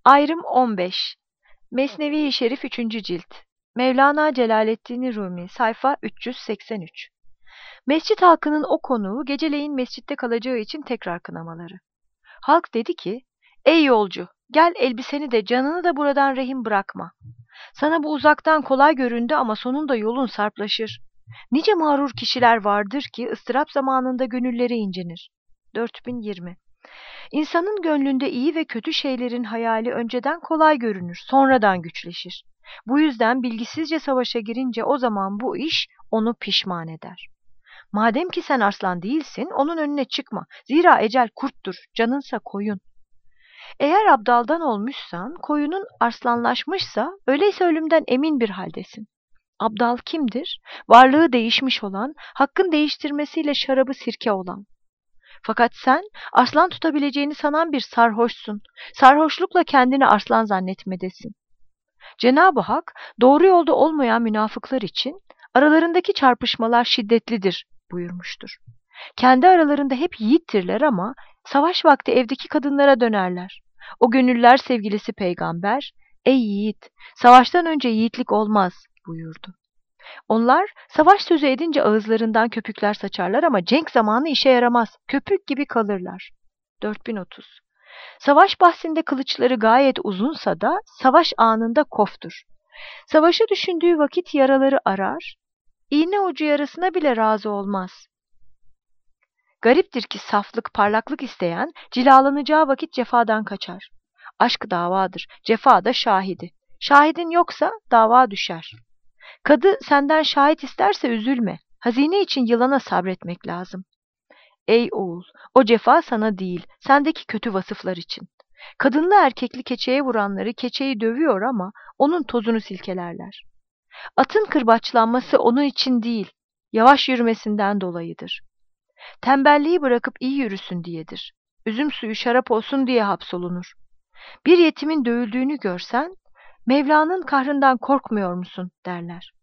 Ayrım 15. Mesnevi-i Şerif 3. Cilt. Mevlana Celaleddin Rumi, sayfa 383. Mescit halkının o konuğu geceleyin mescitte kalacağı için tekrar kınamaları. Halk dedi ki, ey yolcu, gel elbiseni de canını da buradan rehin bırakma. Sana bu uzaktan kolay göründü ama sonunda yolun sarplaşır. Nice mağrur kişiler vardır ki ıstırap zamanında gönülleri incinir. 4020. İnsanın gönlünde iyi ve kötü şeylerin hayali önceden kolay görünür, sonradan güçleşir. Bu yüzden bilgisizce savaşa girince o zaman bu iş onu pişman eder. Madem ki sen arslan değilsin, onun önüne çıkma. Zira ecel kurttur, canınsa koyun. Eğer abdaldan olmuşsan, koyunun arslanlaşmışsa, öyleyse ölümden emin bir haldesin. Abdal kimdir? Varlığı değişmiş olan, hakkın değiştirmesiyle şarabı sirke olan. Fakat sen arslan tutabileceğini sanan bir sarhoşsun. Sarhoşlukla kendini arslan zannetmedesin. Cenab-ı Hak doğru yolda olmayan münafıklar için aralarındaki çarpışmalar şiddetlidir buyurmuştur. Kendi aralarında hep yiğittirler ama savaş vakti evdeki kadınlara dönerler. O gönüller sevgilisi peygamber, ey yiğit, savaştan önce yiğitlik olmaz buyurdu. Onlar savaş sözü edince ağızlarından köpükler saçarlar ama cenk zamanı işe yaramaz. Köpük gibi kalırlar. 4030. Savaş bahsinde kılıçları gayet uzunsa da savaş anında koftur. Savaşı düşündüğü vakit yaraları arar, iğne ucu yarasına bile razı olmaz. Gariptir ki saflık, parlaklık isteyen cilalanacağı vakit cefadan kaçar. Aşk davadır, cefa da şahidi. Şahidin yoksa dava düşer. Kadı senden şahit isterse üzülme. Hazine için yılana sabretmek lazım. Ey oğul, o cefa sana değil, sendeki kötü vasıflar için. Kadınlı erkekli keçeye vuranları keçeyi dövüyor ama onun tozunu silkelerler. Atın kırbaçlanması onun için değil, yavaş yürümesinden dolayıdır. Tembelliği bırakıp iyi yürüsün diyedir. Üzüm suyu şarap olsun diye hapsolunur. Bir yetimin dövüldüğünü görsen, Mevla'nın kahrından korkmuyor musun derler.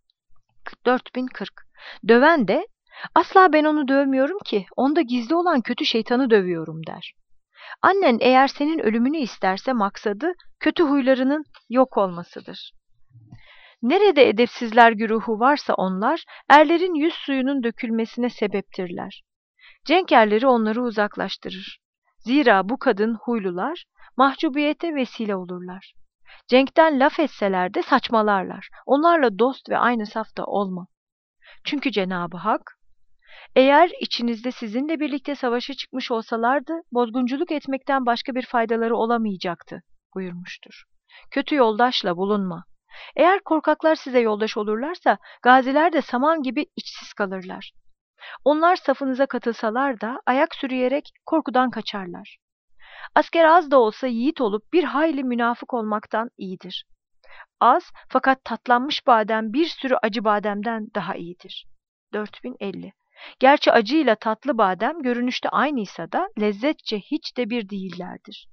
4040. Döven de asla ben onu dövmüyorum ki, onda gizli olan kötü şeytanı dövüyorum der. Annen eğer senin ölümünü isterse maksadı kötü huylarının yok olmasıdır. Nerede edepsizler güruhu varsa onlar erlerin yüz suyunun dökülmesine sebeptirler. Cenk erleri onları uzaklaştırır. Zira bu kadın huylular mahcubiyete vesile olurlar. Cenkten laf etseler de saçmalarlar. Onlarla dost ve aynı safta olma. Çünkü Cenab-ı Hak, eğer içinizde sizinle birlikte savaşa çıkmış olsalardı, bozgunculuk etmekten başka bir faydaları olamayacaktı buyurmuştur. Kötü yoldaşla bulunma. Eğer korkaklar size yoldaş olurlarsa, gaziler de saman gibi içsiz kalırlar. Onlar safınıza katılsalar da ayak sürüyerek korkudan kaçarlar. Asker az da olsa yiğit olup bir hayli münafık olmaktan iyidir. Az fakat tatlanmış badem bir sürü acı bademden daha iyidir. 4050. Gerçi acıyla tatlı badem görünüşte aynıysa da lezzetçe hiç de bir değillerdir.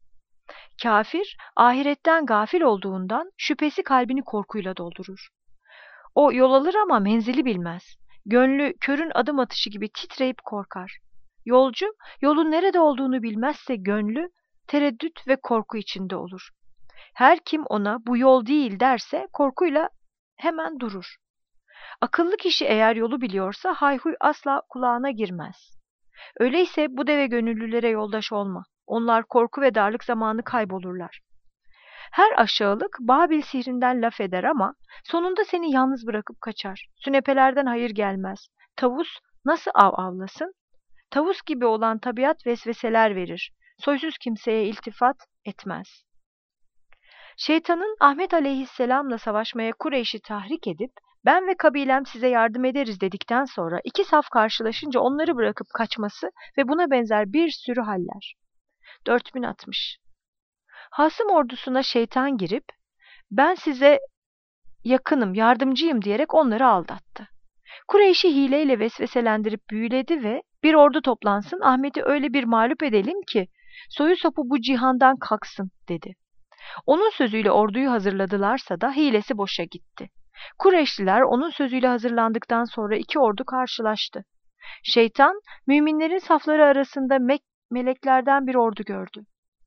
Kafir, ahiretten gafil olduğundan şüphesi kalbini korkuyla doldurur. O yol alır ama menzili bilmez. Gönlü körün adım atışı gibi titreyip korkar. Yolcu, yolun nerede olduğunu bilmezse gönlü tereddüt ve korku içinde olur. Her kim ona bu yol değil derse korkuyla hemen durur. Akıllı kişi eğer yolu biliyorsa hayhuy asla kulağına girmez. Öyleyse bu deve gönüllülere yoldaş olma. Onlar korku ve darlık zamanı kaybolurlar. Her aşağılık Babil sihrinden laf eder ama sonunda seni yalnız bırakıp kaçar. Sünepelerden hayır gelmez. Tavus nasıl av avlasın? Tavus gibi olan tabiat vesveseler verir. Soysuz kimseye iltifat etmez. Şeytanın Ahmet aleyhisselamla savaşmaya Kureyş'i tahrik edip ben ve kabilem size yardım ederiz dedikten sonra iki saf karşılaşınca onları bırakıp kaçması ve buna benzer bir sürü haller. 4060. Hasım ordusuna şeytan girip ben size yakınım, yardımcıyım diyerek onları aldattı. Kureyş'i hileyle vesveselendirip büyüledi ve bir ordu toplansın Ahmet'i öyle bir mağlup edelim ki soyu sopu bu cihandan kalksın dedi. Onun sözüyle orduyu hazırladılarsa da hilesi boşa gitti. Kureyşliler onun sözüyle hazırlandıktan sonra iki ordu karşılaştı. Şeytan, müminlerin safları arasında meleklerden bir ordu gördü.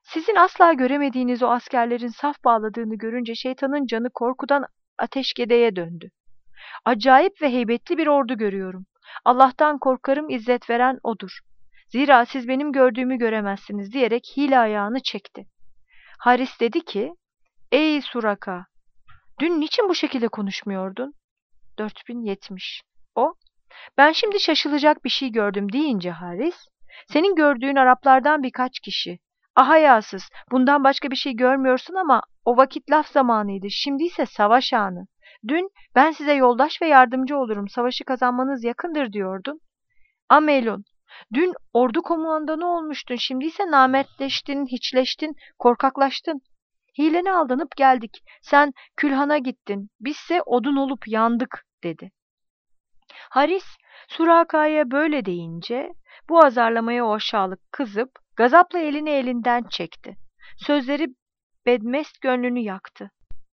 Sizin asla göremediğiniz o askerlerin saf bağladığını görünce şeytanın canı korkudan ateşkedeye döndü. Acayip ve heybetli bir ordu görüyorum. Allah'tan korkarım, izzet veren odur. Zira siz benim gördüğümü göremezsiniz diyerek hile ayağını çekti. Haris dedi ki, ey Suraka, dün niçin bu şekilde konuşmuyordun? 4070. O, ben şimdi şaşılacak bir şey gördüm deyince Haris, senin gördüğün Araplardan birkaç kişi. Ah hayasız, bundan başka bir şey görmüyorsun ama o vakit laf zamanıydı, şimdi ise savaş anı. Dün ben size yoldaş ve yardımcı olurum, savaşı kazanmanız yakındır diyordun. Amelun, dün ordu komutanı olmuştun, şimdi ise namertleştin, hiçleştin, korkaklaştın. Hilene aldanıp geldik, sen külhana gittin, bizse odun olup yandık dedi. Haris, Suraka'ya böyle deyince, bu azarlamaya o aşağılık kızıp, gazapla elini elinden çekti. Sözleri bedmest gönlünü yaktı.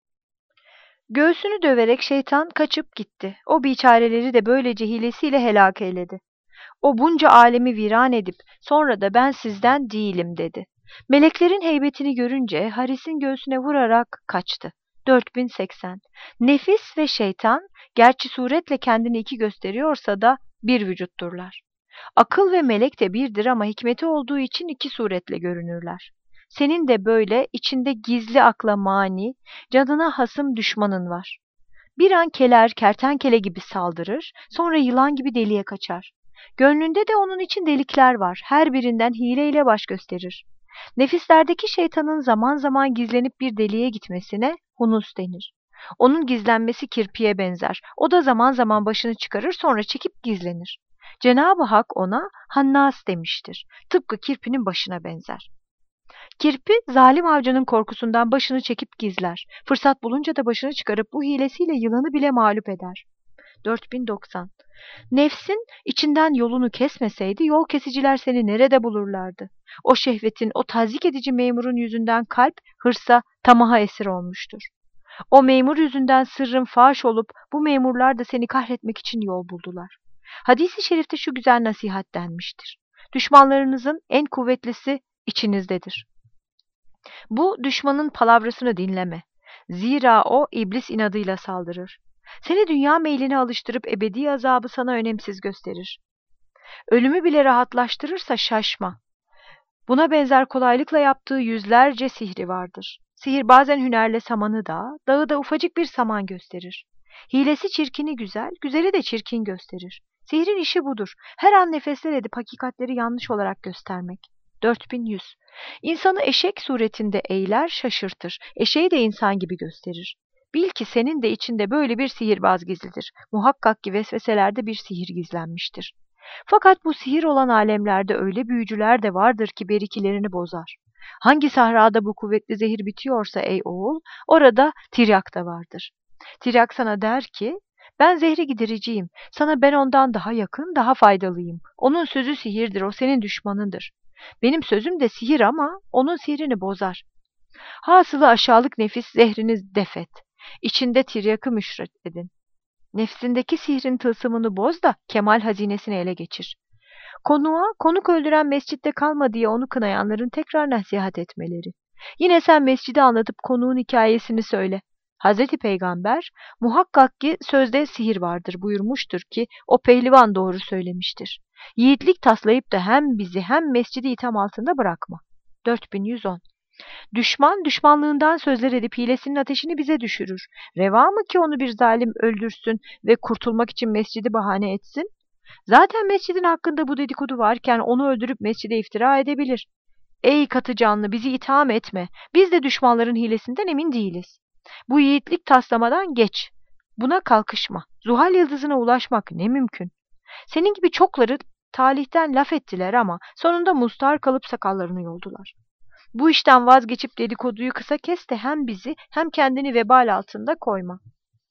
Göğsünü döverek şeytan kaçıp gitti. O biçareleri de böylece hilesiyle helak eyledi. O bunca alemi viran edip, sonra da ben sizden değilim dedi. Meleklerin heybetini görünce Haris'in göğsüne vurarak kaçtı. 4080. Nefis ve şeytan, gerçi suretle kendini iki gösteriyorsa da bir vücutturlar. Akıl ve melek de birdir ama hikmeti olduğu için iki suretle görünürler. Senin de böyle içinde gizli akla mani, canına hasım düşmanın var. Bir an keler, kertenkele gibi saldırır, sonra yılan gibi deliğe kaçar. Gönlünde de onun için delikler var, her birinden hileyle baş gösterir. Nefislerdeki şeytanın zaman zaman gizlenip bir deliğe gitmesine hunus denir. Onun gizlenmesi kirpiye benzer. O da zaman zaman başını çıkarır, sonra çekip gizlenir. Cenab-ı Hak ona hannas demiştir. Tıpkı kirpinin başına benzer. Kirpi, zalim avcının korkusundan başını çekip gizler. Fırsat bulunca da başını çıkarıp bu hilesiyle yılanı bile mağlup eder. 4090. Nefsin içinden yolunu kesmeseydi yol kesiciler seni nerede bulurlardı? O şehvetin, o tazyik edici memurun yüzünden kalp hırsa, tamaha esir olmuştur. O memur yüzünden sırrın faş olup bu memurlar da seni kahretmek için yol buldular. Hadis-i şerifte şu güzel nasihat denmiştir. Düşmanlarınızın en kuvvetlisi içinizdedir. Bu düşmanın palavrasını dinleme. Zira o iblis inadıyla saldırır. Seni dünya meyline alıştırıp ebedi azabı sana önemsiz gösterir. Ölümü bile rahatlaştırırsa şaşma. Buna benzer kolaylıkla yaptığı yüzlerce sihri vardır. Sihir bazen hünerle samanı da, dağı da ufacık bir saman gösterir. Hilesi çirkini güzel, güzeli de çirkin gösterir. Sihrin işi budur. Her an nefesler edip hakikatleri yanlış olarak göstermek. 4100. İnsanı eşek suretinde eğler, şaşırtır. Eşeği de insan gibi gösterir. Bil ki senin de içinde böyle bir sihirbaz gizlidir. Muhakkak ki vesveselerde bir sihir gizlenmiştir. Fakat bu sihir olan alemlerde öyle büyücüler de vardır ki berikilerini bozar. Hangi sahrada bu kuvvetli zehir bitiyorsa ey oğul, orada tiryak da vardır. Tiryak sana der ki, ben zehri gidericiyim, sana ben ondan daha yakın, daha faydalıyım. Onun sözü sihirdir, o senin düşmanındır. Benim sözüm de sihir ama onun sihrini bozar. Hasılı aşağılık nefis zehrini defet. İçinde tiryakı müşret edin. Nefsindeki sihrin tılsımını boz da kemal hazinesini ele geçir. Konuğa, konuk öldüren mescitte kalma diye onu kınayanların tekrar nasihat etmeleri. Yine sen mescidi anlatıp konuğun hikayesini söyle. Hazreti Peygamber muhakkak ki sözde sihir vardır buyurmuştur ki o pehlivan doğru söylemiştir. Yiğitlik taslayıp da hem bizi hem mescidi itham altında bırakma. 4110. Düşman düşmanlığından sözler edip hilesinin ateşini bize düşürür. Reva mı ki onu bir zalim öldürsün ve kurtulmak için mescidi bahane etsin? Zaten mescidin hakkında bu dedikodu varken onu öldürüp mescide iftira edebilir. Ey katı canlı, bizi itham etme. Biz de düşmanların hilesinden emin değiliz. Bu yiğitlik taslamadan geç. Buna kalkışma. Zuhal yıldızına ulaşmak ne mümkün. Senin gibi çokları talihten laf ettiler ama sonunda mustar kalıp sakallarını yoldular. Bu işten vazgeçip dedikoduyu kısa kes de hem bizi hem kendini vebal altında koyma.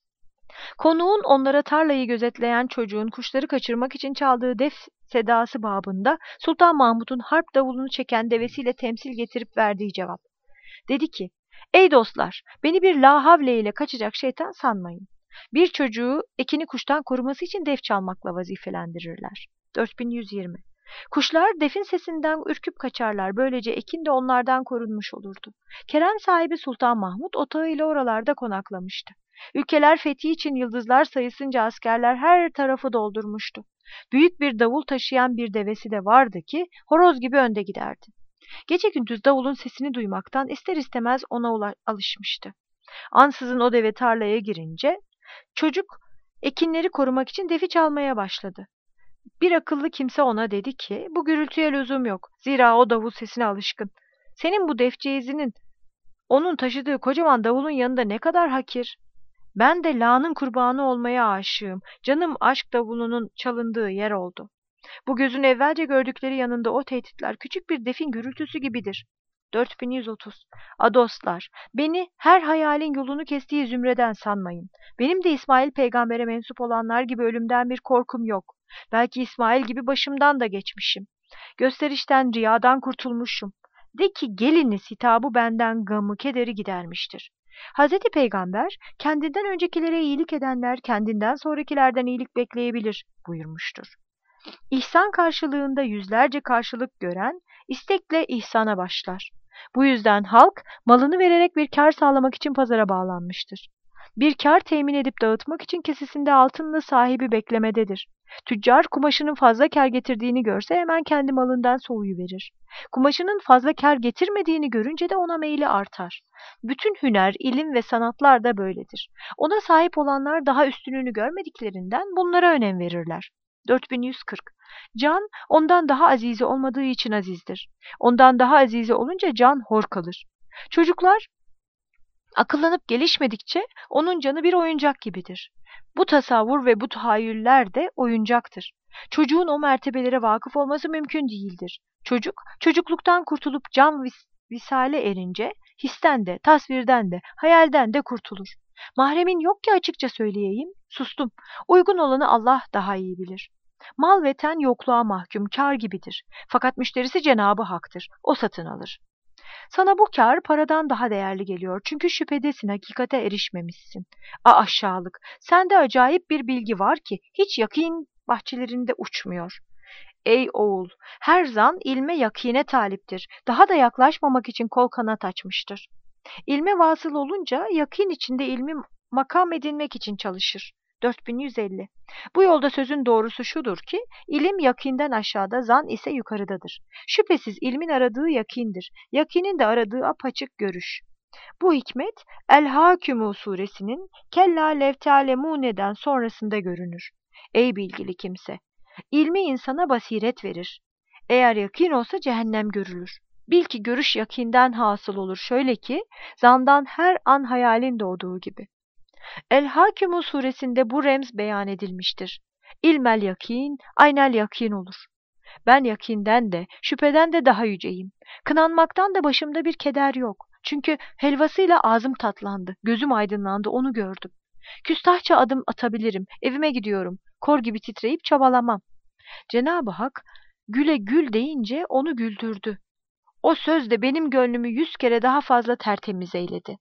Konuğun onlara tarlayı gözetleyen çocuğun kuşları kaçırmak için çaldığı def sedası babında Sultan Mahmud'un harp davulunu çeken devesiyle temsil getirip verdiği cevap. Dedi ki, ey dostlar, beni bir la havle ile kaçacak şeytan sanmayın. Bir çocuğu ekini kuştan koruması için def çalmakla vazifelendirirler. 4120. Kuşlar defin sesinden ürküp kaçarlar. Böylece ekin de onlardan korunmuş olurdu. Kerem sahibi Sultan Mahmud otağıyla oralarda konaklamıştı. Ülkeler fethi için yıldızlar sayısınca askerler her tarafı doldurmuştu. Büyük bir davul taşıyan bir devesi de vardı ki horoz gibi önde giderdi. Gece gündüz davulun sesini duymaktan ister istemez ona alışmıştı. Ansızın o deve tarlaya girince çocuk ekinleri korumak için defi çalmaya başladı. Bir akıllı kimse ona dedi ki, bu gürültüye lüzum yok. Zira o davul sesine alışkın. Senin bu defçeyizinin onun taşıdığı kocaman davulun yanında ne kadar hakir. Ben de La'nın kurbanı olmaya aşığım. Canım aşk davulunun çalındığı yer oldu. Bu gözün evvelce gördükleri yanında o tehditler küçük bir defin gürültüsü gibidir. 4130. Adoslar, beni her hayalin yolunu kestiği zümreden sanmayın. Benim de İsmail peygambere mensup olanlar gibi ölümden bir korkum yok. Belki İsmail gibi başımdan da geçmişim. Gösterişten, riyadan kurtulmuşum. De ki geliniz hitabı benden gamı, kederi gidermiştir. Hazreti Peygamber, kendinden öncekilere iyilik edenler kendinden sonrakilerden iyilik bekleyebilir buyurmuştur. İhsan karşılığında yüzlerce karşılık gören, istekle ihsana başlar. Bu yüzden halk, malını vererek bir kar sağlamak için pazara bağlanmıştır. Bir kar temin edip dağıtmak için kesesinde altınla sahibi beklemededir. Tüccar kumaşının fazla kar getirdiğini görse hemen kendi malından soğuyuverir. Kumaşının fazla kar getirmediğini görünce de ona meyli artar. Bütün hüner, ilim ve sanatlar da böyledir. Ona sahip olanlar daha üstününü görmediklerinden bunlara önem verirler. 4140. Can, ondan daha azizi olmadığı için azizdir. Ondan daha azizi olunca can hor kalır. Çocuklar akıllanıp gelişmedikçe onun canı bir oyuncak gibidir. Bu tasavvur ve bu tahayyüller de oyuncaktır. Çocuğun o mertebelere vakıf olması mümkün değildir. Çocuk, çocukluktan kurtulup can visale erince, histen de, tasvirden de, hayalden de kurtulur. Mahremin yok ki açıkça söyleyeyim, sustum. Uygun olanı Allah daha iyi bilir. Mal ve ten yokluğa mahkum, kâr gibidir. Fakat müşterisi Cenabı Hak'tır. O satın alır. Sana bu kâr paradan daha değerli geliyor. Çünkü şüphedesin, hakikate erişmemişsin. Aşağılık, sende acayip bir bilgi var ki hiç yakîn bahçelerinde uçmuyor. Ey oğul, her zan ilme yakîne taliptir. Daha da yaklaşmamak için kol kanat açmıştır. İlme vasıl olunca yakîn içinde ilmi makam edinmek için çalışır. 4150. Bu yolda sözün doğrusu şudur ki, ilim yakînden aşağıda, zan ise yukarıdadır. Şüphesiz ilmin aradığı yakîndir. Yakînin de aradığı apaçık görüş. Bu hikmet, El-Hâkümû suresinin Kellâ lev te'alemûne'den sonrasında görünür. Ey bilgili kimse! İlmi insana basiret verir. Eğer yakîn olsa cehennem görülür. Bil ki görüş yakînden hasıl olur. Şöyle ki, zandan her an hayalin doğduğu gibi. El-Hâkümû suresinde bu remz beyan edilmiştir. İlmel yakîn, aynel yakîn olur. Ben yakînden de, şüpheden de daha yüceyim. Kınanmaktan da başımda bir keder yok. Çünkü helvasıyla ağzım tatlandı, gözüm aydınlandı, onu gördüm. Küstahça adım atabilirim, evime gidiyorum. Kor gibi titreyip çabalamam. Cenab-ı Hak, güle gül deyince onu güldürdü. O söz de benim gönlümü 100 kere daha fazla tertemiz eyledi.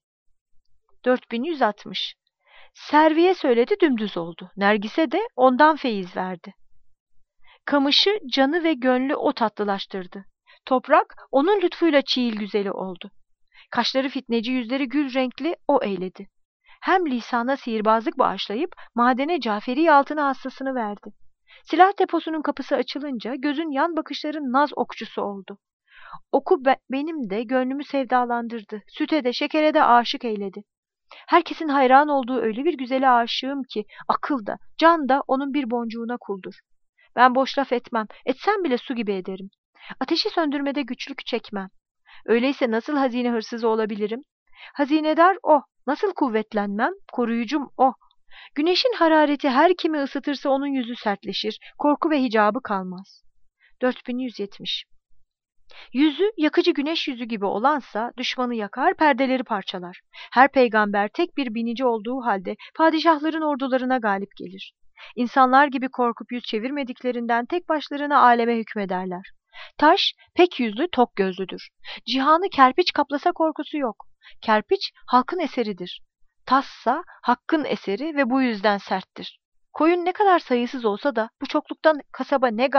4160. Serviye söyledi, dümdüz oldu. Nergise de ondan feyiz verdi. Kamışı canı ve gönlü o tatlılaştırdı. Toprak onun lütfuyla çiğil güzeli oldu. Kaşları fitneci, yüzleri gül renkli o eyledi. Hem lisana sihirbazlık bağışlayıp madene Caferi altını hastasını verdi. Silah deposunun kapısı açılınca gözün yan bakışların naz okçusu oldu. Oku benim de gönlümü sevdalandırdı. Süte de şekere de aşık eyledi. Herkesin hayran olduğu öyle bir güzele aşığım ki akıl da, can da onun bir boncuğuna kuldur. Ben boş laf etmem, etsem bile su gibi ederim. Ateşi söndürmede güçlük çekmem. Öyleyse nasıl hazine hırsızı olabilirim? Hazinedar o, nasıl kuvvetlenmem? Koruyucum o. Güneşin harareti her kimi ısıtırsa onun yüzü sertleşir, korku ve hicabı kalmaz. 4170. Yüzü yakıcı güneş yüzü gibi olansa düşmanı yakar, perdeleri parçalar. Her peygamber tek bir binici olduğu halde padişahların ordularına galip gelir. İnsanlar gibi korkup yüz çevirmediklerinden tek başlarına aleme hükmederler. Taş pek yüzlü, tok gözlüdür. Cihanı kerpiç kaplasa korkusu yok. Kerpiç halkın eseridir. Tassa hakkın eseri ve bu yüzden serttir. Koyun ne kadar sayısız olsa da bu çokluktan kasaba ne gam.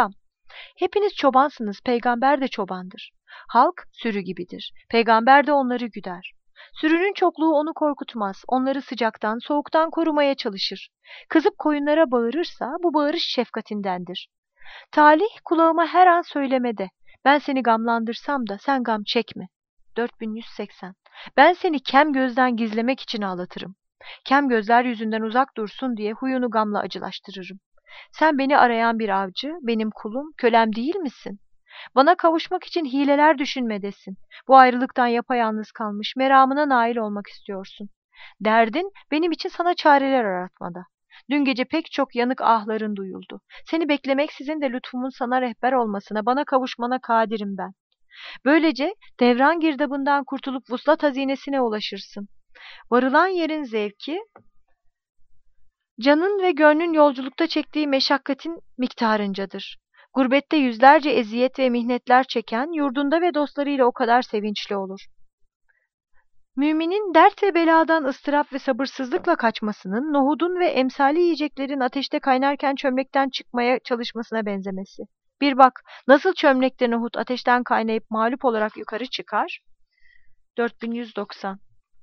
Hepiniz çobansınız, peygamber de çobandır. Halk sürü gibidir, peygamber de onları güder. Sürünün çokluğu onu korkutmaz, onları sıcaktan, soğuktan korumaya çalışır. Kızıp koyunlara bağırırsa bu bağırış şefkatindendir. Talih kulağıma her an söylemede. Ben seni gamlandırsam da sen gam çekme. 4180. Ben seni kem gözden gizlemek için ağlatırım. Kem gözler yüzünden uzak dursun diye huyunu gamla acılaştırırım. Sen beni arayan bir avcı, benim kulum, kölem değil misin? Bana kavuşmak için hileler düşünmedesin. Bu ayrılıktan yapayalnız kalmış, meramına nail olmak istiyorsun. Derdin benim için sana çareler aratmada. Dün gece pek çok yanık ahların duyuldu. Seni beklemeksizin de lütfumun sana rehber olmasına, bana kavuşmana kadirim ben. Böylece devran girdabından kurtulup vuslat hazinesine ulaşırsın. Varılan yerin zevki, canın ve gönlün yolculukta çektiği meşakkatin miktarıncadır. Gurbette yüzlerce eziyet ve mihnetler çeken, yurdunda ve dostlarıyla o kadar sevinçli olur. Müminin dert ve beladan ıstırap ve sabırsızlıkla kaçmasının, nohudun ve emsali yiyeceklerin ateşte kaynarken çömlekten çıkmaya çalışmasına benzemesi. Bir bak, nasıl çömlekte nohut ateşten kaynayıp mağlup olarak yukarı çıkar? 4190.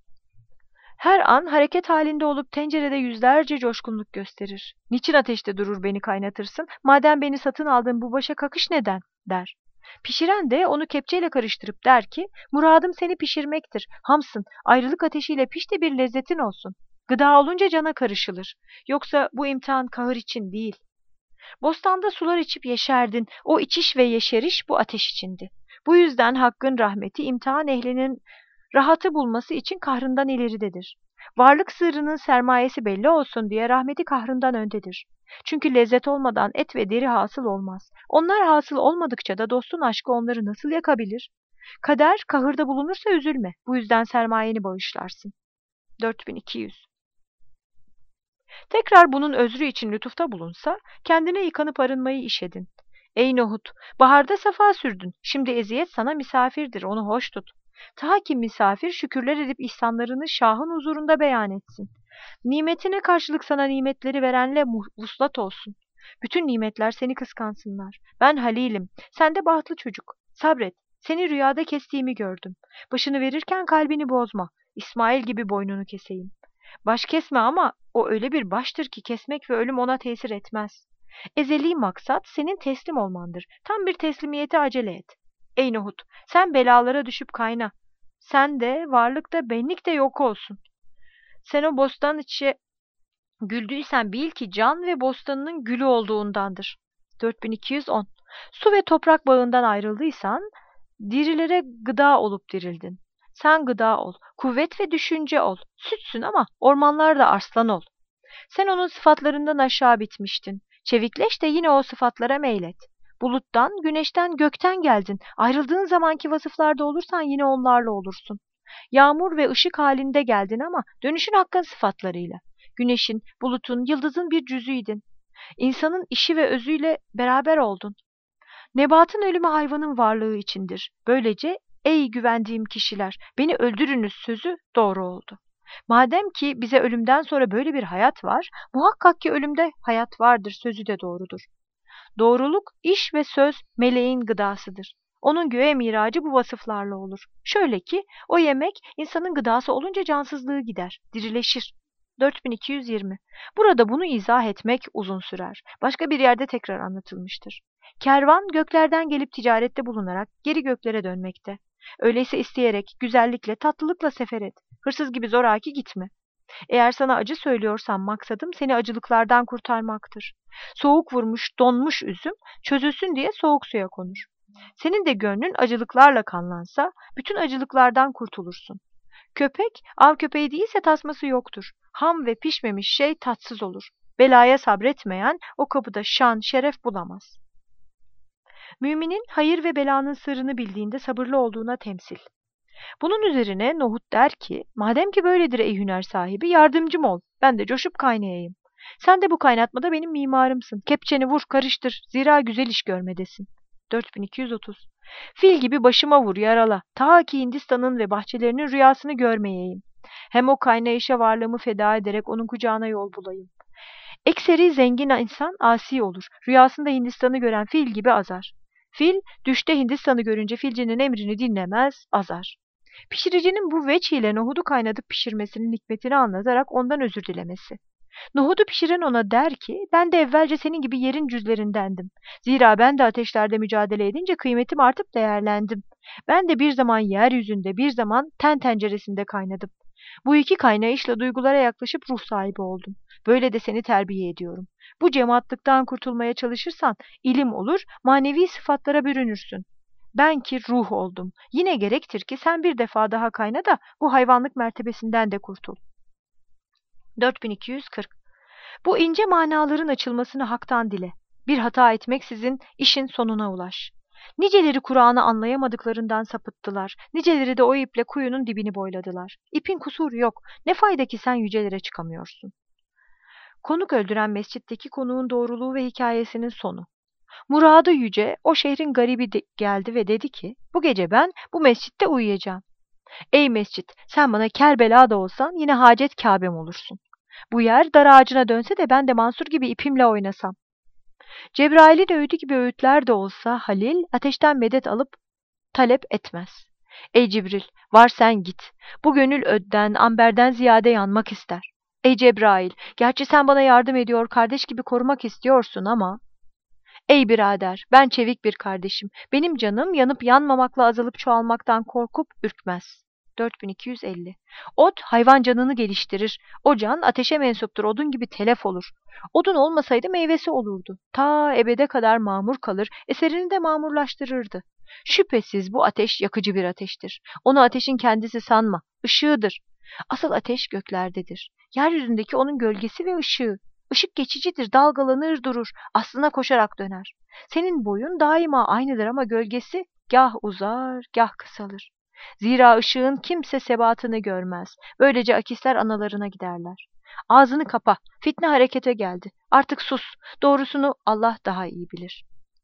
Her an hareket halinde olup tencerede yüzlerce coşkunluk gösterir. Niçin ateşte durur beni kaynatırsın? Madem beni satın aldın bu başa kakış neden? Der. Pişiren de onu kepçeyle karıştırıp der ki, muradım seni pişirmektir. Hamsın, ayrılık ateşiyle piş de bir lezzetin olsun. Gıda olunca cana karışılır. Yoksa bu imtihan kahır için değil. Bostanda sular içip yeşerdin. O içiş ve yeşeriş bu ateş içindi. Bu yüzden Hakk'ın rahmeti imtihan ehlinin rahatı bulması için kahrından ileridedir. Varlık sırrının sermayesi belli olsun diye rahmeti kahrından öndedir. Çünkü lezzet olmadan et ve deri hasıl olmaz. Onlar hasıl olmadıkça da dostun aşkı onları nasıl yakabilir? Kader kahırda bulunursa üzülme. Bu yüzden sermayeni bağışlarsın. 4200. Tekrar bunun özrü için lütufta bulunsa, kendine yıkanıp arınmayı işedin. Ey Nohut, baharda safa sürdün, şimdi eziyet sana misafirdir, onu hoş tut. Ta ki misafir şükürler edip ihsanlarını şahın huzurunda beyan etsin. Nimetine karşılık sana nimetleri verenle vuslat olsun. Bütün nimetler seni kıskansınlar. Ben Halil'im, sen de bahtlı çocuk. Sabret, seni rüyada kestiğimi gördüm. Başını verirken kalbini bozma, İsmail gibi boynunu keseyim. Baş kesme ama o öyle bir baştır ki kesmek ve ölüm ona tesir etmez. Ezeli maksat senin teslim olmandır. Tam bir teslimiyete acele et. Ey Nohut, sen belalara düşüp kayna. Sen de, varlık da, benlik de yok olsun. Sen o bostan içi güldüysen bil ki can ve bostanının gülü olduğundandır. 4210. Su ve toprak bağından ayrıldıysan, dirilere gıda olup dirildin. Sen gıda ol, kuvvet ve düşünce ol. Sütsün ama ormanlarda arslan ol. Sen onun sıfatlarından aşağı bitmiştin. Çevikleş de yine o sıfatlara meylet. Buluttan, güneşten, gökten geldin. Ayrıldığın zamanki vasıflarda olursan yine onlarla olursun. Yağmur ve ışık halinde geldin ama dönüşün Hakk'ın sıfatlarıyla. Güneşin, bulutun, yıldızın bir cüzüydin. İnsanın işi ve özüyle beraber oldun. Nebatın ölümü hayvanın varlığı içindir. Böylece ey güvendiğim kişiler, beni öldürünüz sözü doğru oldu. Madem ki bize ölümden sonra böyle bir hayat var, muhakkak ki ölümde hayat vardır sözü de doğrudur. Doğruluk, iş ve söz meleğin gıdasıdır. Onun göğe miracı bu vasıflarla olur. Şöyle ki o yemek insanın gıdası olunca cansızlığı gider, dirileşir. 4220. Burada bunu izah etmek uzun sürer. Başka bir yerde tekrar anlatılmıştır. Kervan göklerden gelip ticarette bulunarak geri göklere dönmekte. Öyleyse isteyerek, güzellikle, tatlılıkla sefer et. Hırsız gibi zoraki gitme. Eğer sana acı söylüyorsam maksadım seni acılıklardan kurtarmaktır. Soğuk vurmuş, donmuş üzüm çözülsün diye soğuk suya konur. Senin de gönlün acılıklarla kanlansa bütün acılıklardan kurtulursun. Köpek, av köpeği değilse tasması yoktur. Ham ve pişmemiş şey tatsız olur. Belaya sabretmeyen o kapıda şan, şeref bulamaz. Müminin hayır ve belanın sırrını bildiğinde sabırlı olduğuna temsil. Bunun üzerine Nohut der ki, madem ki böyledir ey hüner sahibi, yardımcım ol, ben de coşup kaynayayım. Sen de bu kaynatmada benim mimarımsın, kepçeni vur, karıştır, zira güzel iş görmedesin. 4230. Fil gibi başıma vur, yarala, ta ki Hindistan'ın ve bahçelerinin rüyasını görmeyeyim. Hem o kaynayışa varlığımı feda ederek onun kucağına yol bulayım. Ekseri zengin insan asi olur. Rüyasında Hindistan'ı gören fil gibi azar. Fil, düşte Hindistan'ı görünce filcinin emrini dinlemez, azar. Pişiricinin bu veç ile nohudu kaynatıp pişirmesinin hikmetini anlatarak ondan özür dilemesi. Nohudu pişiren ona der ki, ben de evvelce senin gibi yerin cüzlerindendim. Zira ben de ateşlerde mücadele edince kıymetim artıp değerlendim. Ben de bir zaman yeryüzünde, bir zaman ten tenceresinde kaynadım. Bu iki kaynayışla duygulara yaklaşıp ruh sahibi oldum. Böyle de seni terbiye ediyorum. Bu cemaatlıktan kurtulmaya çalışırsan ilim olur, manevi sıfatlara bürünürsün. Ben ki ruh oldum. Yine gerektir ki sen bir defa daha kayna da bu hayvanlık mertebesinden de kurtul. 4240. Bu ince manaların açılmasını haktan dile. Bir hata etmeksizin işin sonuna ulaş. Niceleri Kur'an'ı anlayamadıklarından sapıttılar. Niceleri de o iple kuyunun dibini boyladılar. İpin kusuru yok. Ne fayda ki sen yücelere çıkamıyorsun. Konuk öldüren mescitteki konuğun doğruluğu ve hikayesinin sonu. Muradı yüce, o şehrin garibi geldi ve dedi ki, bu gece ben bu mescitte uyuyacağım. Ey mescit, sen bana Kerbela da olsan yine hacet Kâbem olursun. Bu yer dar ağacına dönse de ben de Mansur gibi ipimle oynasam. Cebrail'in öğütü gibi öğütler de olsa Halil ateşten medet alıp talep etmez. Ey Cibril, var sen git. Bu gönül ödden, amberden ziyade yanmak ister. Ey Cebrail, gerçi sen bana yardım ediyor, kardeş gibi korumak istiyorsun ama... Ey birader, ben çevik bir kardeşim. Benim canım yanıp yanmamakla azalıp çoğalmaktan korkup ürkmez. 4250. Ot hayvan canını geliştirir. O can ateşe mensuptur, odun gibi telef olur. Odun olmasaydı meyvesi olurdu. Ta ebede kadar mamur kalır, eserini de mamurlaştırırdı. Şüphesiz bu ateş yakıcı bir ateştir. Onu ateşin kendisi sanma, ışığıdır. Asıl ateş göklerdedir. Yeryüzündeki onun gölgesi ve ışığı. Işık geçicidir, dalgalanır durur, aslına koşarak döner. Senin boyun daima aynıdır ama gölgesi gah uzar, gah kısalır. Zira ışığın kimse sebatını görmez. Böylece akisler analarına giderler. Ağzını kapa, fitne harekete geldi. Artık sus, doğrusunu Allah daha iyi bilir.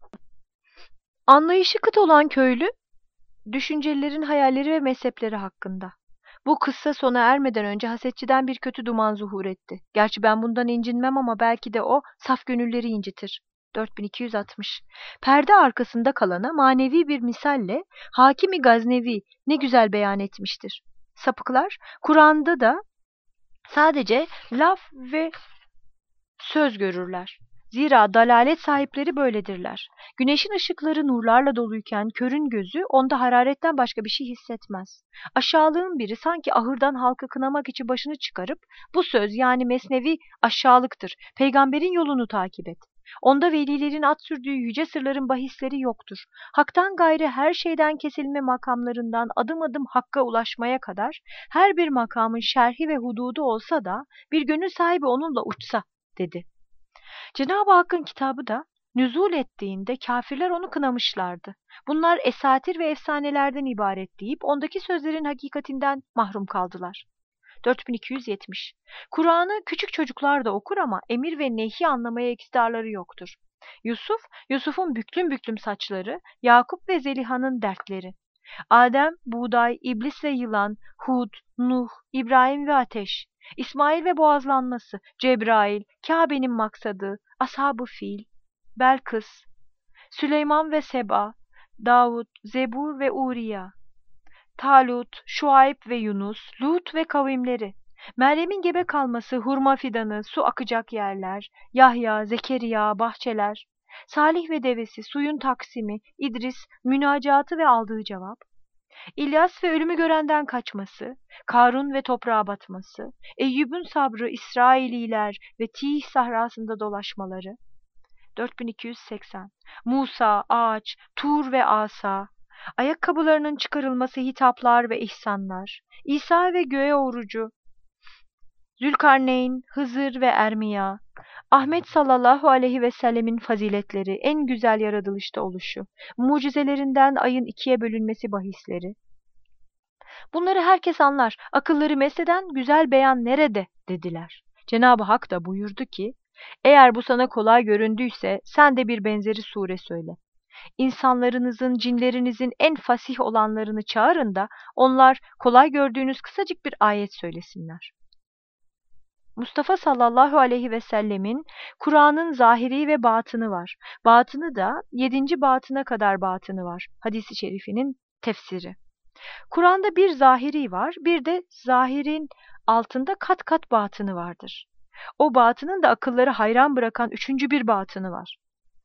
Anlayışı kıt olan köylü, düşüncelilerin hayalleri ve mezhepleri hakkında. Bu kıssa sona ermeden önce hasetçiden bir kötü duman zuhur etti. Gerçi ben bundan incinmem ama belki de o saf gönülleri incitir. 4260. Perde arkasında kalana manevi bir misalle Hakimi Gaznevi ne güzel beyan etmiştir. Sapıklar Kur'an'da da sadece laf ve söz görürler. Zira dalalet sahipleri böyledirler. Güneşin ışıkları nurlarla doluyken körün gözü onda hararetten başka bir şey hissetmez. Aşağılığın biri sanki ahırdan halkı kınamak için başını çıkarıp bu söz yani mesnevi aşağılıktır. Peygamberin yolunu takip et. Onda velilerin at sürdüğü yüce sırların bahisleri yoktur. Hak'tan gayrı her şeyden kesilme makamlarından adım adım Hakk'a ulaşmaya kadar her bir makamın şerhi ve hududu olsa da bir gönül sahibi onunla uçsa dedi. Cenab-ı Hakk'ın kitabı da nüzul ettiğinde kâfirler onu kınamışlardı. Bunlar esatir ve efsanelerden ibaret deyip ondaki sözlerin hakikatinden mahrum kaldılar. 4270. Kur'an'ı küçük çocuklar da okur ama emir ve nehi anlamaya iktidarları yoktur. Yusuf'un büklüm büklüm saçları, Yakup ve Zeliha'nın dertleri. Adem, buğday, iblis ve yılan, Hud, Nuh, İbrahim ve ateş. İsmail ve boğazlanması, Cebrail, Kabe'nin maksadı, Ashab-ı Fil, Belkıs, Süleyman ve Seba, Davud, Zebur ve Uriya, Talut, Şuayb ve Yunus, Lut ve kavimleri, Meryem'in gebe kalması, hurma fidanı, su akacak yerler, Yahya, Zekeriya, bahçeler, Salih ve devesi, suyun taksimi, İdris, münacatı ve aldığı cevap, İlyas ve ölümü görenden kaçması, Karun ve toprağa batması, Eyyub'un sabrı, İsraililer ve Tih sahrasında dolaşmaları. 4280. Musa, ağaç, Tur ve asa, ayakkabılarının çıkarılması, hitaplar ve ihsanlar, İsa ve göğe orucu, Zülkarneyn, Hızır ve Ermiya, Ahmet sallallahu aleyhi ve sellemin faziletleri, en güzel yaratılışta oluşu, mucizelerinden ayın ikiye bölünmesi bahisleri. Bunları herkes anlar, akılları mesleden güzel beyan nerede dediler. Cenab-ı Hak da buyurdu ki, eğer bu sana kolay göründüyse sen de bir benzeri sure söyle. İnsanlarınızın, cinlerinizin en fasih olanlarını çağırın da onlar kolay gördüğünüz kısacık bir ayet söylesinler. Mustafa sallallahu aleyhi ve sellemin Kur'an'ın zahiri ve batını var. Batını da 7. batına kadar batını var. Hadis-i şerifinin tefsiri. Kur'an'da bir zahiri var, bir de zahirin altında kat kat batını vardır. O batının da akılları hayran bırakan 3. bir batını var.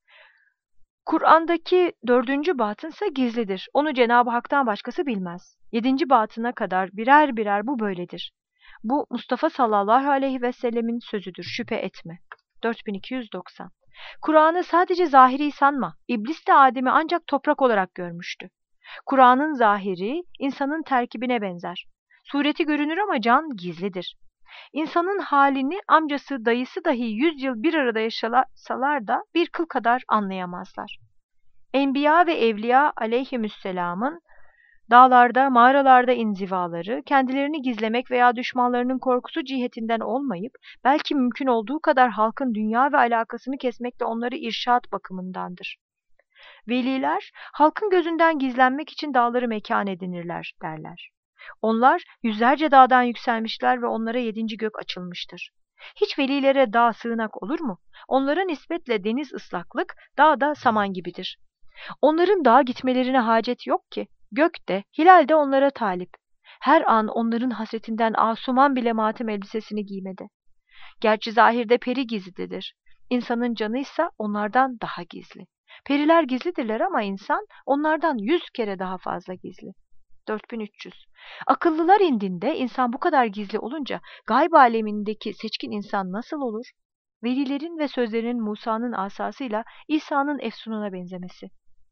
Kur'an'daki 4. batınsa gizlidir. Onu Cenab-ı Hak'tan başkası bilmez. 7. batına kadar birer birer bu böyledir. Bu Mustafa sallallahu aleyhi ve sellemin sözüdür, şüphe etme. 4290. Kur'an'ı sadece zahiri sanma. İblis de Adem'i ancak toprak olarak görmüştü. Kur'an'ın zahiri insanın terkibine benzer. Sureti görünür ama can gizlidir. İnsanın halini amcası, dayısı dahi 100 yıl bir arada yaşasalar da bir kıl kadar anlayamazlar. Enbiya ve evliya aleyhisselamın dağlarda, mağaralarda inzivaları, kendilerini gizlemek veya düşmanlarının korkusu cihetinden olmayıp, belki mümkün olduğu kadar halkın dünya ve alakasını kesmekle onları irşad bakımındandır. Veliler, halkın gözünden gizlenmek için dağları mekan edinirler derler. Onlar yüzlerce dağdan yükselmişler ve onlara 7. gök açılmıştır. Hiç velilere dağ sığınak olur mu? Onlara nispetle deniz ıslaklık, dağ da saman gibidir. Onların dağa gitmelerine hacet yok ki. Gök de, hilal de onlara talip. Her an onların hasretinden Asuman bile matem elbisesini giymede. Gerçi zahirde peri gizlidir. İnsanın canı ise onlardan daha gizli. Periler gizlidirler ama insan onlardan 100 kere daha fazla gizli. 4300. Akıllılar indinde insan bu kadar gizli olunca gayb alemindeki seçkin insan nasıl olur? Velilerin ve sözlerinin Musa'nın asasıyla İsa'nın efsununa benzemesi.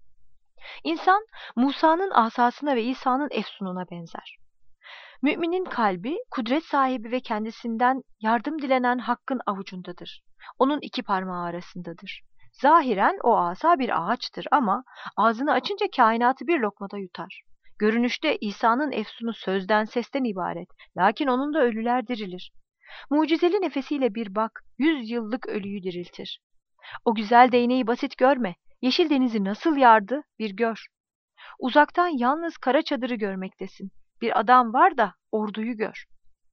İnsan Musa'nın asasına ve İsa'nın efsununa benzer. Müminin kalbi kudret sahibi ve kendisinden yardım dilenen Hakk'ın avucundadır. Onun 2 parmağı arasındadır. Zahiren o asa bir ağaçtır ama ağzını açınca kainatı bir lokmada yutar. Görünüşte İsa'nın efsunu sözden, sesten ibaret. Lakin onun da ölüler dirilir. Mucizeli nefesiyle bir bak, 100 yıllık ölüyü diriltir. O güzel değneği basit görme. Yeşil denizi nasıl yardı bir gör. Uzaktan yalnız kara çadırı görmektesin. Bir adam var da orduyu gör.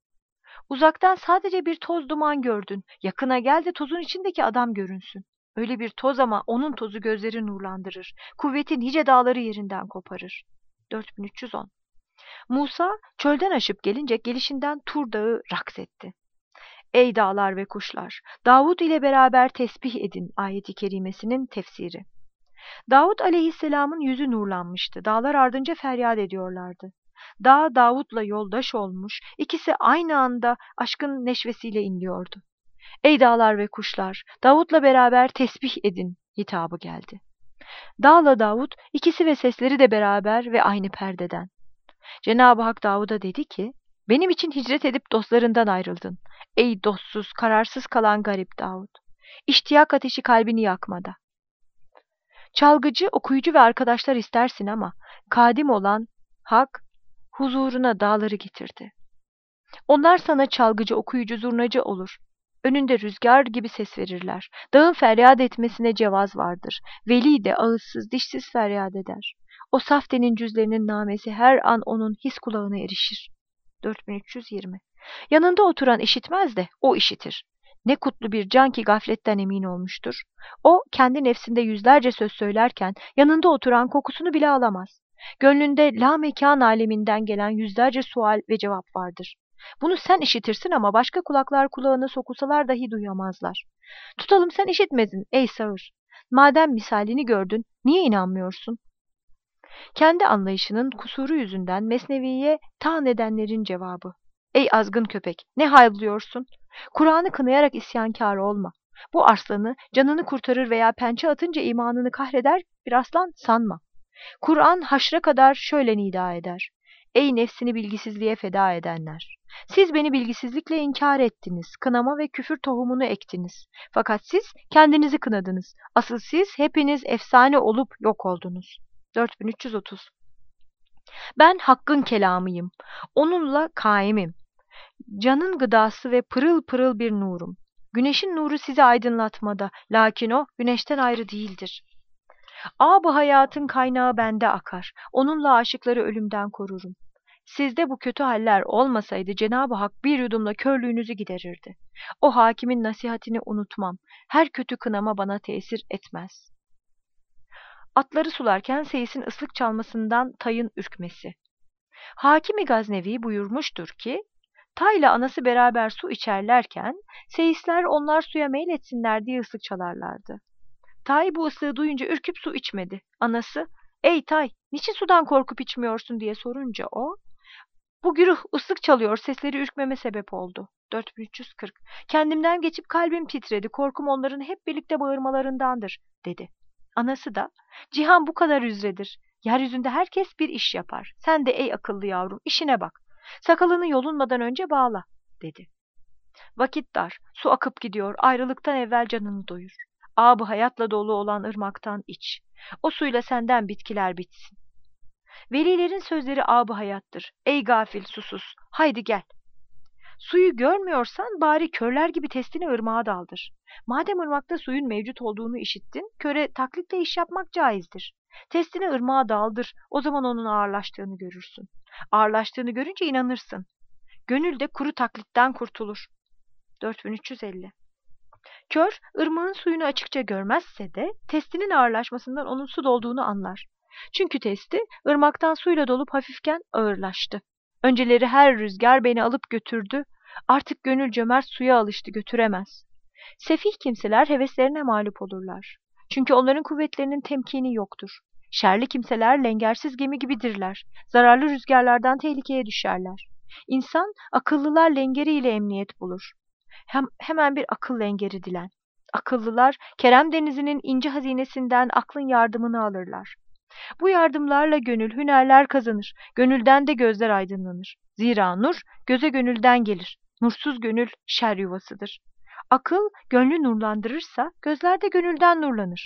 Uzaktan sadece bir toz duman gördün. Yakına gel de tozun içindeki adam görünsün. Öyle bir toz ama onun tozu gözleri nurlandırır. Kuvveti nice dağları yerinden koparır. 4310. Musa çölden aşıp gelince gelişinden Tur Dağı raks etti. Ey dağlar ve kuşlar! Davud ile beraber tesbih edin ayeti kerimesinin tefsiri. Davud aleyhisselamın yüzü nurlanmıştı. Dağlar ardınca feryat ediyorlardı. Dağ Davud'la yoldaş olmuş, ikisi aynı anda aşkın neşvesiyle inliyordu. Ey dağlar ve kuşlar! Davud'la beraber tesbih edin hitabı geldi. Dağla Davud ikisi ve sesleri de beraber ve aynı perdeden. Cenab-ı Hak Davud'a dedi ki, benim için hicret edip dostlarından ayrıldın. Ey dostsuz, kararsız kalan garip Davud! İştiyak ateşi kalbini yakmada. Çalgıcı, okuyucu ve arkadaşlar istersin ama kadim olan Hak huzuruna dağları getirdi. Onlar sana çalgıcı, okuyucu, zurnacı olur. Önünde rüzgar gibi ses verirler. Dağın feryat etmesine cevaz vardır. Veli de ağızsız, dişsiz feryat eder. O saftenin cüzlerinin namesi her an onun his kulağına erişir. 4320. Yanında oturan işitmez de o işitir. Ne kutlu bir can ki gafletten emin olmuştur. O kendi nefsinde yüzlerce söz söylerken yanında oturan kokusunu bile alamaz. Gönlünde la mekan aleminden gelen yüzlerce sual ve cevap vardır. Bunu sen işitirsin ama başka kulaklar kulağına sokulsalar dahi duyamazlar. Tutalım sen işitmedin ey sağır. Madem misalini gördün, niye inanmıyorsun? Kendi anlayışının kusuru yüzünden Mesnevi'ye taan edenlerin cevabı. Ey azgın köpek, ne hayıflıyorsun? Kur'an'ı kınayarak isyankâr olma. Bu arslanı canını kurtarır veya pençe atınca imanını kahreder bir aslan sanma. Kur'an haşra kadar şöyle nida eder. Ey nefsini bilgisizliğe feda edenler! Siz beni bilgisizlikle inkar ettiniz, kınama ve küfür tohumunu ektiniz. Fakat siz kendinizi kınadınız. Asıl siz hepiniz efsane olup yok oldunuz. 4330. Ben Hakk'ın kelamıyım. Onunla kaimim. Canın gıdası ve pırıl pırıl bir nurum. Güneşin nuru sizi aydınlatmada, lakin o güneşten ayrı değildir. Ab-ı hayatın kaynağı bende akar. Onunla aşıkları ölümden korurum. Sizde bu kötü haller olmasaydı Cenab-ı Hak bir yudumla körlüğünüzü giderirdi. O hakimin nasihatini unutmam. Her kötü kınama bana tesir etmez. Atları sularken seyisin ıslık çalmasından tayın ürkmesi. Hakimi Gaznevi buyurmuştur ki, Tayla anası beraber su içerlerken, seyisler onlar suya meyletsinler diye ıslık çalarlardı. Tay bu ıslığı duyunca ürküp su içmedi. Anası, ''Ey Tay, niçin sudan korkup içmiyorsun?'' diye sorunca o, ''Bu güruh ıslık çalıyor, sesleri ürkmeme sebep oldu.'' 4340. ''Kendimden geçip kalbim titredi, korkum onların hep birlikte bağırmalarındandır.'' dedi. Anası da, ''Cihan bu kadar üzredir. Yeryüzünde herkes bir iş yapar. Sen de ey akıllı yavrum, işine bak. Sakalını yolunmadan önce bağla.'' dedi. Vakit dar, su akıp gidiyor, ayrılıktan evvel canını doyur. Ab-ı hayatla dolu olan ırmaktan iç. O suyla senden bitkiler bitsin. Velilerin sözleri ab-ı hayattır. Ey gafil, susuz, haydi gel. Suyu görmüyorsan bari körler gibi testini ırmağa daldır. Madem ırmakta suyun mevcut olduğunu işittin, köre taklitle iş yapmak caizdir. Testini ırmağa daldır, o zaman onun ağırlaştığını görürsün. Ağırlaştığını görünce inanırsın. Gönül de kuru taklitten kurtulur. 4350. Kör, ırmağın suyunu açıkça görmezse de testinin ağırlaşmasından onun su dolduğunu anlar. Çünkü testi ırmaktan suyla dolup hafifken ağırlaştı. Önceleri her rüzgar beni alıp götürdü. Artık gönül cömert suya alıştı, götüremez. Sefih kimseler heveslerine mağlup olurlar. Çünkü onların kuvvetlerinin temkini yoktur. Şerli kimseler lengersiz gemi gibidirler. Zararlı rüzgarlardan tehlikeye düşerler. İnsan akıllılar lengeriyle emniyet bulur. Hemen bir akıl lengeri dilen. Akıllılar Kerem denizinin ince hazinesinden aklın yardımını alırlar. Bu yardımlarla gönül hünerler kazanır. Gönülden de gözler aydınlanır. Zira nur göze gönülden gelir. Nursuz gönül şer yuvasıdır. Akıl gönlü nurlandırırsa gözler de gönülden nurlanır.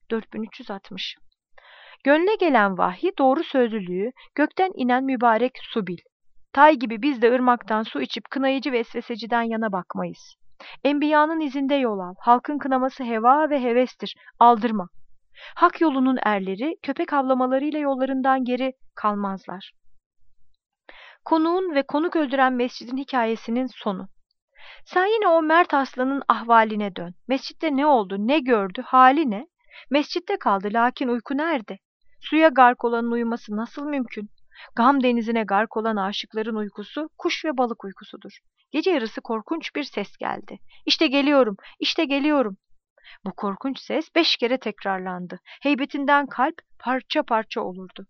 4360. Gönle gelen vahiy doğru sözlülüğü, gökten inen mübarek su bil. Tay gibi biz de ırmaktan su içip kınayıcı vesveseciden yana bakmayız. Enbiyanın izinde yol al. Halkın kınaması heva ve hevestir. Aldırma. Hak yolunun erleri köpek havlamalarıyla yollarından geri kalmazlar. Konuğun ve konuk öldüren mescidin hikayesinin sonu. Sen yine o Mert Aslan'ın ahvaline dön. Mescitte ne oldu, ne gördü, hali ne? Mescitte kaldı, lakin uyku nerede? Suya gark olanın uyuması nasıl mümkün? Gam denizine gark olan aşıkların uykusu kuş ve balık uykusudur. Gece yarısı korkunç bir ses geldi. İşte geliyorum, işte geliyorum. Bu korkunç ses 5 kere tekrarlandı. Heybetinden kalp parça parça olurdu.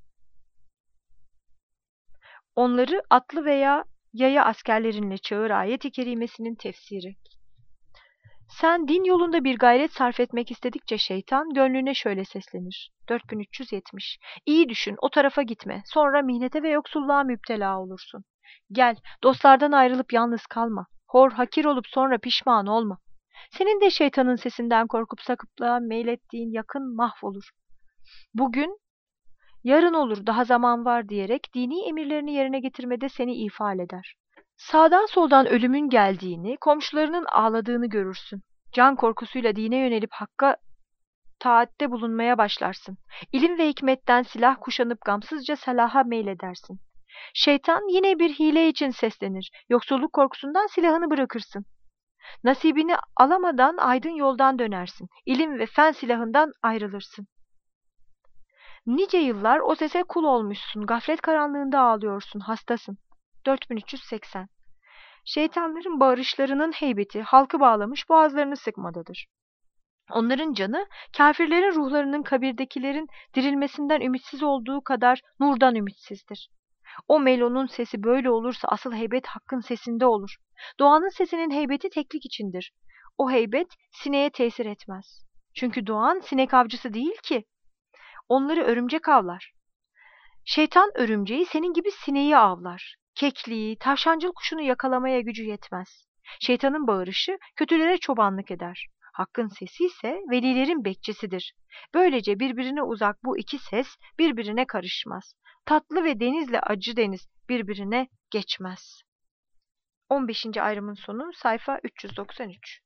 Onları atlı veya yaya askerlerinle çağır ayet-i kerimesinin tefsiri. Sen din yolunda bir gayret sarf etmek istedikçe şeytan gönlüne şöyle seslenir. 4370. İyi düşün, o tarafa gitme. Sonra mihnete ve yoksulluğa müptela olursun. Gel, dostlardan ayrılıp yalnız kalma. Hor, hakir olup sonra pişman olma. Senin de şeytanın sesinden korkup sakıplığa meylettiğin yakın mahvolur. Bugün, yarın olur, daha zaman var diyerek dini emirlerini yerine getirmede seni ifade eder. Sağdan soldan ölümün geldiğini, komşularının ağladığını görürsün. Can korkusuyla dine yönelip hakka taatte bulunmaya başlarsın. İlim ve hikmetten silah kuşanıp gamsızca salaha meyledersin. Şeytan yine bir hile için seslenir. Yoksulluk korkusundan silahını bırakırsın. Nasibini alamadan aydın yoldan dönersin. İlim ve fen silahından ayrılırsın. Nice yıllar o sese kul olmuşsun. Gaflet karanlığında ağlıyorsun, hastasın. 4380. Şeytanların bağırışlarının heybeti halkı bağlamış, boğazlarını sıkmadadır. Onların canı kâfirlerin ruhlarının kabirdekilerin dirilmesinden ümitsiz olduğu kadar nurdan ümitsizdir. O melonun sesi böyle olursa asıl heybet hakkın sesinde olur. Doğanın sesinin heybeti teklik içindir. O heybet sineğe tesir etmez. Çünkü doğan sinek avcısı değil ki. Onları örümcek avlar. Şeytan örümceği senin gibi sineği avlar. Kekliği, tavşancıl kuşunu yakalamaya gücü yetmez. Şeytanın bağırışı kötülere çobanlık eder. Hakkın sesi ise velilerin bekçisidir. Böylece birbirine uzak bu iki ses birbirine karışmaz. Tatlı ve denizle acı deniz birbirine geçmez. 15. ayrımın sonu sayfa 393.